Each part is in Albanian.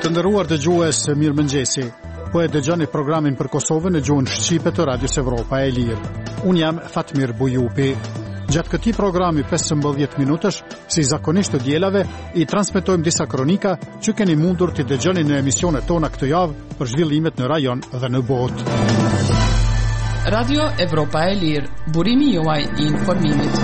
Të nderuar dëgjues, mirëmëngjesi. Po e dëgjoni programin për Kosovën në gjuhën shqipe të Radios Evropa e Lirë. Unë jam Fatmir Bujupi. Gjatë këtij programi 15 minutësh, si zakonisht të dielave, I transmetojmë disa kronika që keni mundur t'i dëgjoni në emisionet tona këtë javë për zhvillimet në rajon dhe në botë. Radio Evropa e Lirë, burimi juaj I informimit.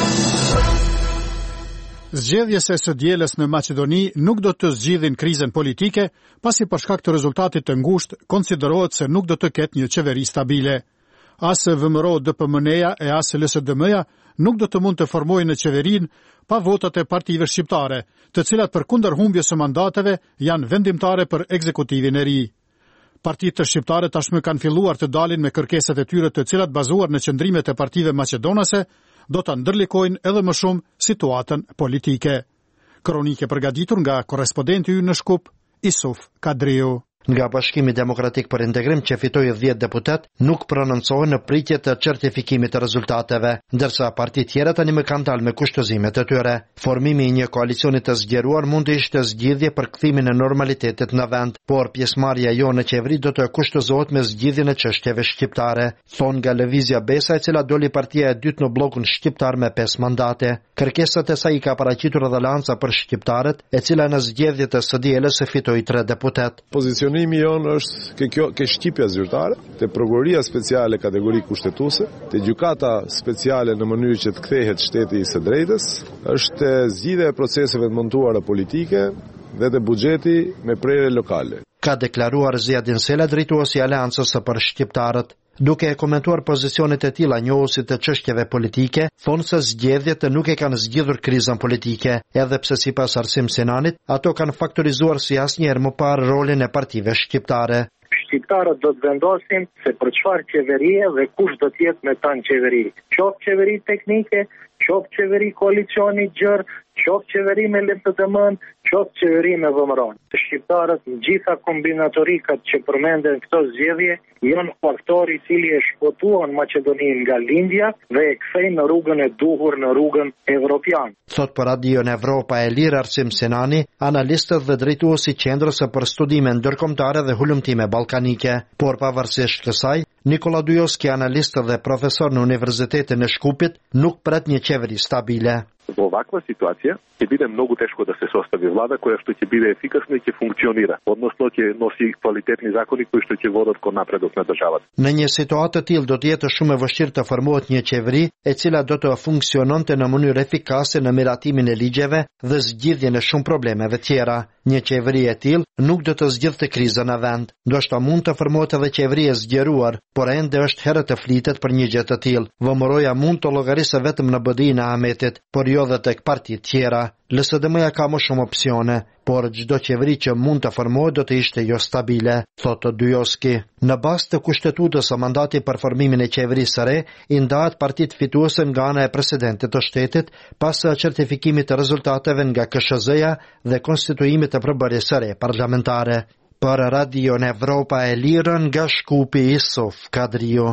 Zgjedhjes së dielës në Maqedoni nuk do të zgjidhin krizën politike, pasi për shkak të rezultatit të ngushtë konsiderohet se nuk do të ketë një qeveri stabile. As VMRO DPMN-ja e as LSDM-ja nuk do të mund të formojnë në qeverinë pa votat e partive shqiptare, të cilat përkundër humbjes së mandateve janë vendimtare për ekzekutivin e ri. Partitë shqiptare tashmë kanë filluar të dalin me kërkesat e tyre, të cilat bazuar në qëndrimet e partive maqedonase do ta ndërlikojnë edhe më shumë situatën politike. Kronike përgatitur nga korrespondenti ynë në Shkup, Isuf Kadriu. Nga Bashkimi Demokratik për Integrim që fitoi 10 deputet, nuk prononcohen në pritje të certifikimit të rezultateve, ndërsa partitë tjera tani më kanë dalë me kushtozimet e tyre. Formimi I një koalicioni të zgjeruar mund të ishte zgjidhje për kthimin e normalitetit në vend, por pjesëmarrja jo në qeveri do të kushtozohet me zgjidhjen e çështjeve shqiptare, thon nga Lëvizja Besa, e cila doli partia e dytë në bllokun shqiptar me 5 mandate. Kërkesat e saj I ka paraqitur edhe Alianca për shqiptarët, e cila në zgjedhjet e së dielës fitoi 3 deputet. Pozionimi jonë është ke shqipja zyrtare, te prokuroria speciale kategori kushtetuese, te gjykata speciale në mënyrë që të kthehet shteti I së drejtës, është zgjidhja e proceseve të montuara politike dhe te buxheti me prerje lokale. Ka deklaruar Ziadin Sela, drejtuesi I Aleancës për shqiptarët. Duke e komentuar pozicionet e tilla njohuesit të çështjeve politike, thonë se zgjedhjet nuk e kanë zgjidhur krizën politike, edhe pse sipas Arsim Sinanit, ato kanë faktorizuar si asnjëherë më parë rolin e partive shqiptare. Shqiptarët do të vendosin se për çfarë qeverie dhe kush do të jetë me ta në qeveri. Qoftë qeveri teknike, qoftë qeveri koalicioni gjerë, qoftë qeveri me LSDM-n, qoftë qeveri me VMRO. Shqiptarët në gjitha kombinatorikat që përmenden këto zgjedhje janë faktori I cili e shpëtuan Maqedoninë nga lindja dhe e kthej në rrugën e duhur, në rrugën evropiane. Thot për Radion Evropa e Lirë Arsim Sinani, analistët dhe drejtuesi Qendrës për Studime Ndërkombëtare dhe Hulumtime Ballkanike. Por pavarësisht kësaj, Nikola Dujoski, analist dhe profesor në Universitetin e Shkupit, nuk pret një qeveri stabile. Во оваква ситуација ќе биде многу тешко да се состави влада која што ќе биде ефикасна и ќе функционира, односно ќе носи квалитетни закони кои што ќе водат кон напредок на државата. Në një situatë të tillë do të jetë shumë e vështirë të formohet një qeveri e cila do të funksiononte në mënyrë efikase në miratimin e ligjeve dhe zgjidhjen e shumë problemeve tjera. Një qeveri e tillë nuk do të zgjidhte krizën në vend. Ndoshta mund të formohet edhe qeveri e zgjeruar, por ende është herë të flitet për një gjë të tillë. VMRO-ja mund të llogarisë vetëm në BDI-n e Ahmetit, por jo dhe tek partitë tjera. LSDM-ja ka më shumë opsione, por çdo qeveri që mund të formohet do të ishte jo stabile, thotë Dujoski. Në bazë të kushtetutës së mandati për formimin e qeverisë së re, I ndahet partitë fituese nga ana e presidentit të shtetit pas certifikimit të rezultateve nga KSZ-ja dhe konstituimit të përbërjes së re parlamentare. Për Radion Evropa e Lirë nga Shkupi, Isuf Kadriu.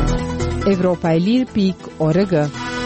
Evropaelir.org.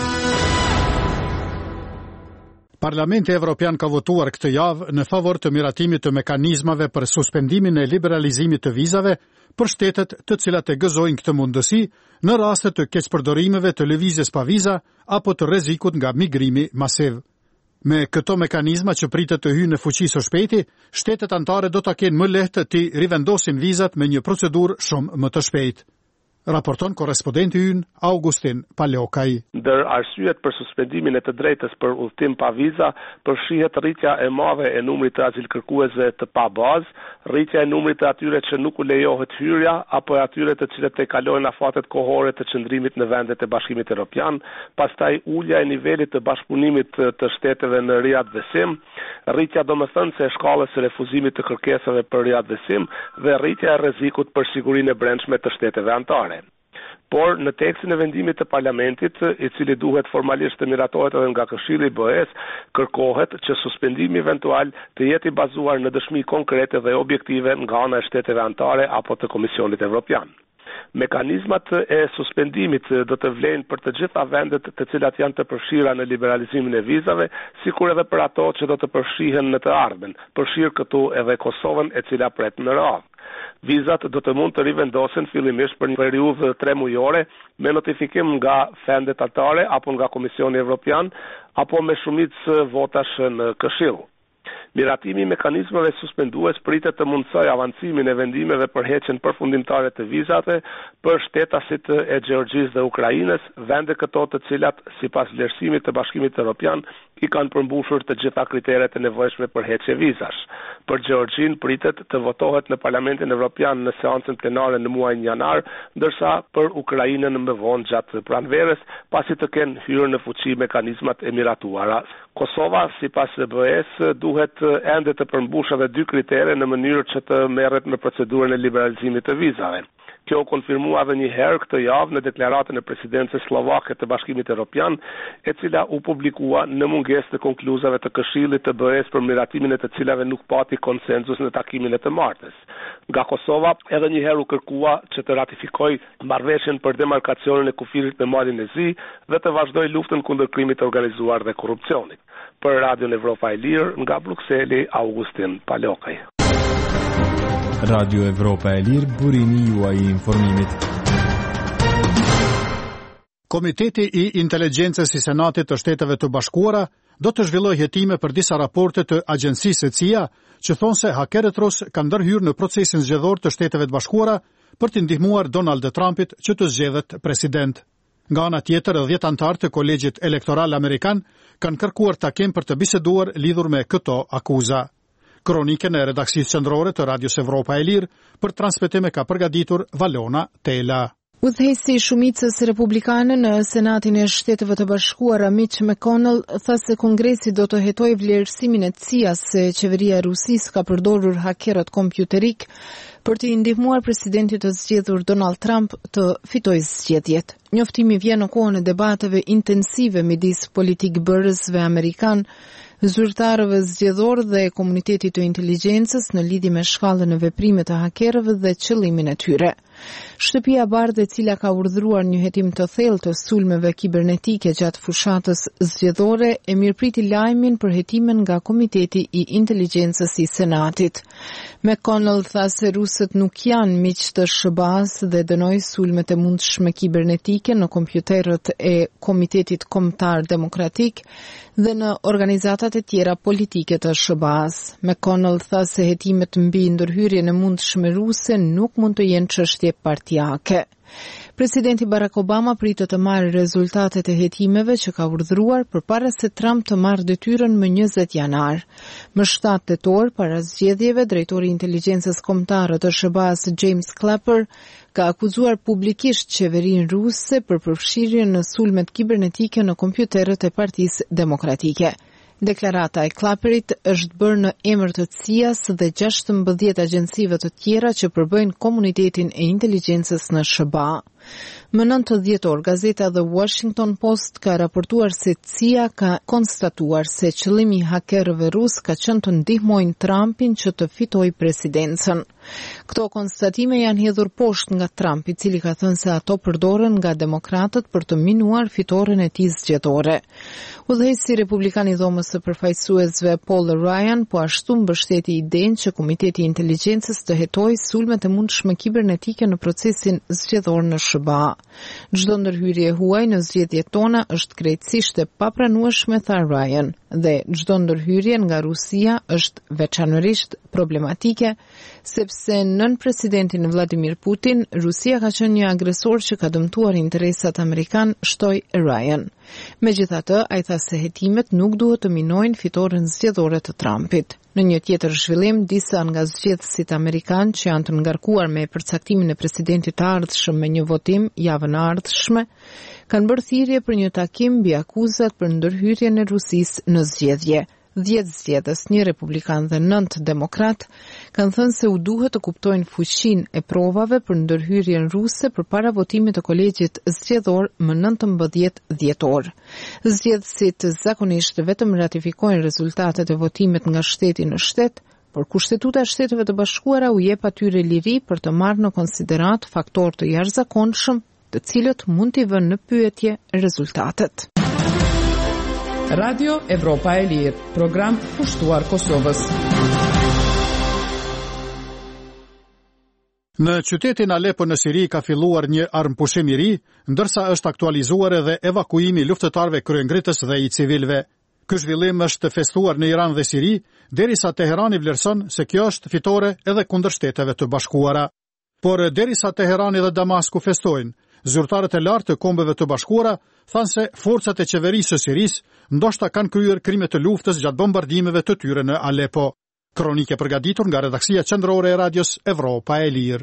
Parlamenti Evropian ka votuar këtë javë në favor të miratimit të mekanizmave për suspendimin e liberalizimit të vizave për shtetet të cilat e gëzojnë këtë mundësi në raste të keqpërdorimeve të lëvizjes pa viza apo të rrezikut nga migrimi masiv. Me këto mekanizma që pritet të hyjnë në fuqi së shpejti, shtetet anëtare do ta kenë më lehtë të rivendosin vizat me një procedurë shumë më të shpejtë. Raporton korrespondenti ynë Augustin Palokaj. Ndër arsyet për suspendimin e të drejtës për udhëtim pa viza përfshihet rritja e madhe e numrit të azilkërkuesve të pa bazë, rritja e numrit të atyre që nuk u lejohet hyrja apo e atyre të cilët e kalojnë afatet kohore të qëndrimit në vendet e Bashkimit Evropian, pastaj ulja e nivelit të bashkëpunimit të shteteve në riadvesim, rritja domethënëse e shkallës së refuzimit të kërkesave për riadvesim dhe rritja e rrezikut për sigurinë e brendshme të shteteve anëtare. Por në tekstin e vendimit të parlamentit, I cili duhet formalisht të miratohet edhe nga Këshilli I BE-s, kërkohet që suspendimi eventual të jetë I bazuar në dëshmi konkrete dhe objektive nga ana e shteteve anëtare apo të Komisionit Evropian. Mekanizmat e suspendimit do të vlejnë për të gjitha vendet të cilat janë të përfshira në liberalizimin e vizave, sikur edhe për ato që do të përfshihen në të ardhmen, përfshirë këtu edhe Kosovën e cila pret në radhë. Vizat do të mund të rivendosen fillimisht për një periudhë 3 mujore me notifikim nga vendet anëtare apo nga Komisioni Evropian apo me shumicë votash në Këshill. Miratimi i mekanizmave suspendues pritet të mundsojë avancimin e vendimeve për heqjen përfundimtare të vizave për shtetasit e Gjeorgjisë dhe Ukrainës, vende këto të cilat sipas vlerësimit të Bashkimit Evropian i kanë përmbushur të gjitha kriteret e nevojshme për heqje vizash. Për Gjeorgjinë pritet të votohet në Parlamentin Evropian në seancën plenare në muajin janar, ndërsa për Ukrainën më vonë gjatë pranverës, pasi të kenë hyrë në fuqi mekanizmat e miratuara. Kosova, sipas BE-s, duhet ende të përmbushë edhe 2 kritere në mënyrë që të merret me procedurën e liberalizimit të vizave. Kjo u konfirmua edhe një herë këtë javë në deklaratën e presidencës slovake të Bashkimit Evropian, e cila u publikua në mungesë të konkluzave të Këshillit të BE-s për miratimin e të cilave nuk pati konsenzus në takimin e të martës. Nga Kosova edhe një herë u kërkua që të ratifikojë marrëveshjen për demarkacionin e kufirit në malin e Zi dhe të vazhdojë luftën kundër krimit të organizuar dhe korrupsionit. Për Radion Evropa e Lirë, nga Brukseli, Augustin Palokaj. Radio Evropa e Lirë, burimi juaj i informimit. Komiteti i Inteligjencës i Senatit të Shteteve të Bashkuara do të zhvillojë hetime për disa raporte të agjencisë CIA që thonë se hakerët rus kanë ndërhyrë në procesin zgjedhor të Shteteve të Bashkuara për të ndihmuar Donald Trumpit që të zgjedhet president. Nga ana tjetër, 10 anëtarë të Kolegjit Elektoral Amerikan kanë kërkuar takim për të biseduar lidhur me këto akuza. Kronikën e redaksisë qendrore të Radios Evropa e Lirë për transmetim e ka përgatitur Valona Tela. Udhëheqësi i shumicës republikane në Senatin e Shteteve të Bashkuara Mitch McConnell tha se Kongresi do të hetojë vlerësimin e CIA-s se qeveria e Rusisë ka përdorur hakerët kompjuterik për të ndihmuar presidentit të zgjedhur Donald Trump të fitojë zgjedhjet. Njoftimi vjen në kohën e debateve intensive midis politikbërësve amerikan, zyrtarëve zgjedhor dhe komunitetit të inteligjencës në lidhje me shkallën e veprimeve të hakerëve dhe qëllimin e tyre. Shtëpia e Bardhë, e cila ka urdhëruar një hetim të thellë të sulmeve kibernetike gjatë fushatës zgjedhore, e mirëpriti lajmin për hetimin nga Komiteti i Inteligjencës i Senatit. McConnell tha se rusët nuk janë miq të SBA-s dhe dënoi sulmet e mundshme kibernetike në kompjuterët e Komitetit Kombëtar Demokratik dhe në organizatat e tjera politike të SBA-s. McConnell tha se hetimet mbi ndërhyrjen e mundshme ruse nuk mund të jenë çështje partijake. Presidenti Barack Obama pritet të marrë rezultatet e hetimeve që ka urdhëruar përpara se Trump të marrë detyrën më 20 janar. Më 7 tetor, para zgjedhjeve, drejtori i inteligjencës kombëtare të SBA-s James Clapper ka akuzuar publikisht qeverinë ruse për përfshirjen në sulmet kibernetike në kompjuterët e Partisë Demokratike. Deklarata e Clapperit është bërë në emër të CIA-s dhe 16 agjencive të tjera që përbëjnë komunitetin e inteligjencës në SBA. Më 9 dhjetor, gazeta The Washington Post ka raportuar se CIA ka konstatuar se qëllimi i hakerëve rus ka qenë të ndihmojnë Trumpin që të fitojë presidencën. Këto konstatime janë hedhur poshtë nga Trump, i cili ka thënë se ato përdoren nga demokratët për të minuar fitoren e tij zgjedhore. Udhëheqësi republikan i dhomës së përfaqësuesve Paul Ryan po ashtu mbështeti idenë që Komiteti i Inteligjencës të hetojë sulmet e mundshme kibernetike në procesin zgjedhor në SBA. Çdo ndërhyrje huaj në zgjedhjet tona është krejtësisht e papranueshme, tha Ryan, dhe çdo ndërhyrje nga Rusia është veçanërisht problematike, sepse nën presidentin Vladimir Putin, Rusia ka qenë një agresor që ka dëmtuar interesat amerikan, shtoi Ryan. Megjithatë, ai tha se hetimet nuk duhet të minojnë fitoren zgjedhore të Trumpit. Në një tjetër zhvillim, disa nga zgjedhësit amerikan që janë të ngarkuar me përcaktimin e presidentit të ardhshëm me një votim javën e ardhshme, kanë bërë thirrje për një takim mbi akuzat për ndërhyrjen e Rusisë në zgjedhje. 10 zgjedhës, 1 republikan dhe 9 demokrat, kanë thënë se u duhet të kuptojnë fuqinë e provave për ndërhyrjen ruse përpara votimit të kolegjit zgjedhor më 19 dhjetor. Zgjedhësit zakonisht vetëm ratifikojnë rezultatet e votimit nga shteti në shtet, por Kushtetuta e Shteteve të Bashkuara u jep atyre liri për të marrë në konsiderat faktorë të jashtëzakonshëm, të cilët mund t'i vënë në pyetje rezultatet. Radio Evropa e Lirë, program pushtuar Kosovës. Në qytetin Alepo në Siri ka filluar një armpushim i ri, ndërsa është aktualizuar edhe evakuimi luftëtarëve kryengritës dhe i civilëve. Ky zhvillim është festuar në Iran dhe Siri, derisa Teherani vlerëson se kjo është fitore edhe kundër Shteteve të Bashkuara. Por derisa Teherani dhe Damasku festojnë, zyrtarët e lartë të Kombeve të Bashkuara thanë se forcat e qeverisë së Sirisë ndoshta kanë kryer krime të luftës gjatë bombardimeve të tyre në Alepo. Kronike përgatitur nga redaksia qendrore e radios Evropa e Lirë.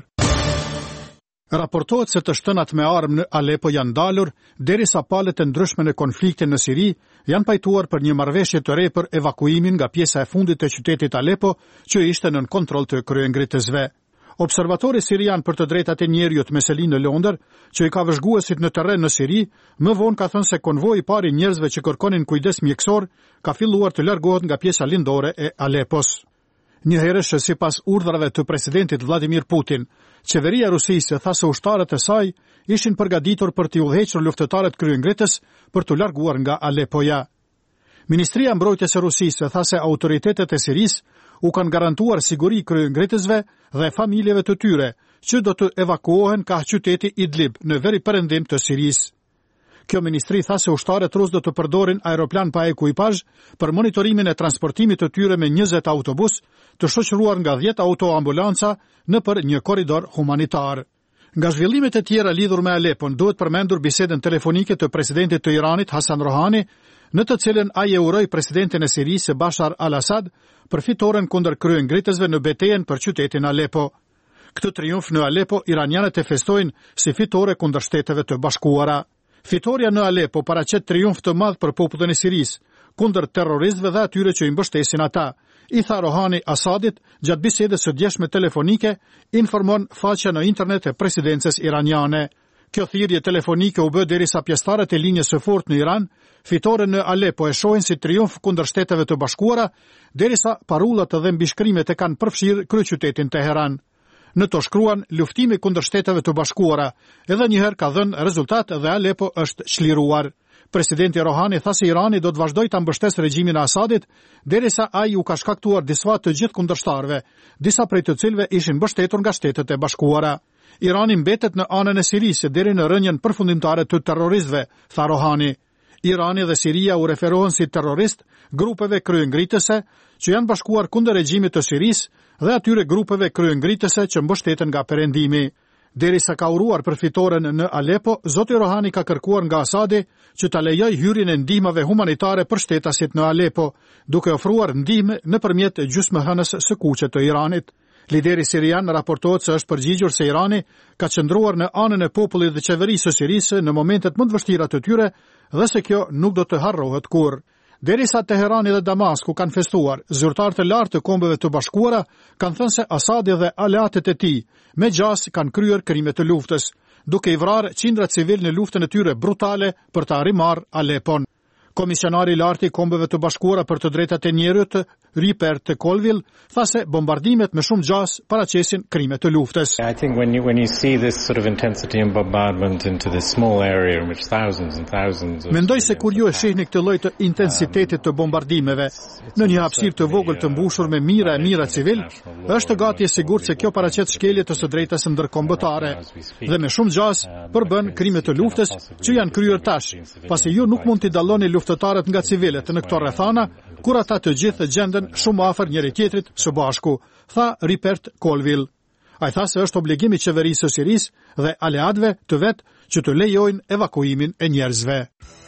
Raportohet se të shtënat me armë në Alepo janë dalur, derisa palët e ndryshme në konfliktin në Siri janë pajtuar për një marrëveshje të re për evakuimin nga pjesa e fundit të qytetit Alepo, që ishte nën kontroll të kryengritësve. Observatori sirian për të drejtat e njerëzit Meselin në Londër, që i ka vëzhguesit në terren në Siri, më vonë ka thënë se konvoji i parë i njerëzve që kërkonin kujdes mjekësor ka filluar të largohet nga pjesa lindore e Alepos. Njëherësh sipas urdhrave të presidentit Vladimir Putin, qeveria rusisë tha se ushtarët e saj ishin përgatitur për t'i udhëhequr luftëtarët kryengritës për t'u larguar nga Alepoja. Ministria e Mbrojtjes së Rusisë tha se autoritetet e Sirisë u kanë garantuar siguri kryengritësve dhe familjeve të tyre, që do të evakuohen nga qyteti Idlib në veri perëndim të Sirisë. Kjo ministri tha se ushtarët rus do të përdorin aeroplan pa ekuipazh për monitorimin e transportimit të tyre me 20 autobus, të shoqëruar nga 10 autoambulanca nëpër një korridor humanitar. Nga zhvillimet e tjera lidhur me Alepon, duhet përmendur bisedën telefonike të presidentit të Iranit Hasan Rohani, në të cilën ai e uroi presidentin e Sirisë Bashar al-Assad për fitoren kundër kryengritësve në betejën për qytetin Alepo. Këtë triumf në Alepo iranianët e festojnë si fitore kundër Shteteve të Bashkuara. Fitoria në Alepo paraqet triumf të madh për popullin e Sirisë kundër terroristëve dhe atyre që i mbështesin ata, i tha Rohani Assadit gjatë bisedës së djeshme telefonike, informon faqja në internet e presidencës iraniane. Kjo thirrje telefonike u bë derisa pjesëtarët e linjës së fortë në Iran fitoren në Alepo e shohin si triumf kundër Shteteve të Bashkuara, derisa parullat dhe mbishkrimet e kanë përfshirë kryeqytetin Teheran. Në to shkruan luftimi kundër Shteteve të Bashkuara, edhe njëherë ka dhënë rezultat dhe Alepo është çliruar. Presidenti Rohani tha se Irani do të vazhdojë ta mbështesë regjimin e Assadit, derisa ai u ka shkaktuar disfa të gjithë kundërshtarëve, disa prej të cilëve ishin mbështetur nga Shtetet e Bashkuara. Irani mbetet në anën e Sirisë deri në rënien përfundimtare të terroristëve, tha Rohani. Irani dhe Siria u referohen si terrorist grupeve kryengritëse që janë bashkuar kundër regjimit të Sirisë dhe atyre grupeve kryengritëse që mbështeten nga perëndimi. Derisa ka uruar për fitoren në Alepo, zoti Rohani ka kërkuar nga Asadi që ta lejojë hyrjen e ndihmave humanitare për shtetasit në Alepo, duke ofruar ndihmë nëpërmjet gjysmëhënës së kuqe të Iranit. Lideri sirian raportohet se është përgjigjur se Irani ka qëndruar në anën e popullit dhe qeverisë së Sirisë në momentet më të vështira të tyre dhe se kjo nuk do të harrohet kurrë. Derisa Teherani dhe Damasku kanë festuar, zyrtarët e lartë të Kombeve të Bashkuara kanë thënë se Asadi dhe aleatët e tij me gjas kanë kryer krime të luftës, duke i vrarë qindra civil në luftën e tyre brutale për të arrimarrë Alepon. Komisionari i lartë i Kombeve të Bashkuara për të drejtat e njerëzit, Rupert Colville, tha se bombardimet me shumë gjas paraqesin krime të luftës. I think when you see this sort of intensity and bombardment into this small area in which thousands and thousands of Mendoj se kur ju e shihni këtë lloj të intensitetit të bombardimeve në një hapësirë të vogël të mbushur me mijëra e mijëra civil, është gati e sigurt se kjo paraqet shkelje të së drejtës ndërkombëtare dhe me shumë gjas përbën krime të luftës që janë kryer tash, pasi ju nuk mund t'i dalloni luftëtarët nga civilët në këto rrethana, kur ata të gjithë gjenden shumë afër njëri tjetrit së bashku, tha Rupert Colville. Ai tha se është obligimi i qeverisë së Sirisë dhe aleatëve të vet që të lejojnë evakuimin e njerëzve.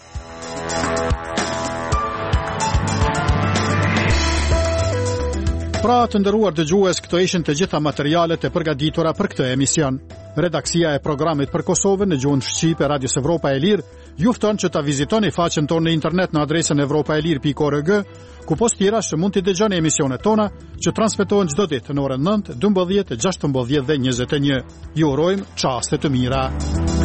Pra të nderuar dëgjues, këto ishin të gjitha materialet e përgatitura për këtë emision. Redaksia e programit për Kosovën në gjuhën shqipe Radios Evropa e Lirë ju fton që ta vizitoni faqen tonë në internet në adresën evropaelir.org, ku post tjera që mund t'i dëgjoni emisionet tona që transmetohen çdo ditë në orën 9, 12, 16 dhe 21. Ju urojmë çaste të mira.